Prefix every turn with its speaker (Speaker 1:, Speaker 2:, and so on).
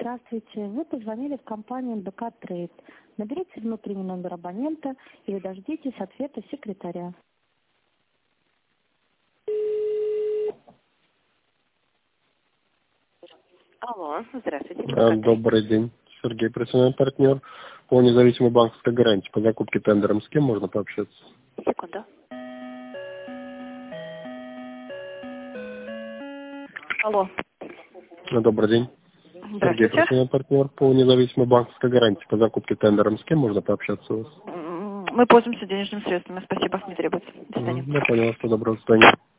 Speaker 1: Здравствуйте. Вы позвонили в компанию МБК Трейд. Наберите внутренний номер абонента или дождитесь ответа секретаря. Алло, здравствуйте.
Speaker 2: Добрый день. Сергей, профессиональный партнер по независимой банковской гарантии по закупке тендером. С кем можно пообщаться?
Speaker 1: Секунду. Алло.
Speaker 2: Добрый день. Сергей,
Speaker 1: Здравствуйте.
Speaker 2: профессиональный партнер по независимой банковской гарантии по закупке тендером. С кем можно пообщаться у вас?
Speaker 1: Мы пользуемся денежными средствами. Спасибо, не требуется. До свидания.
Speaker 2: Я понял, что доброго, до свидания.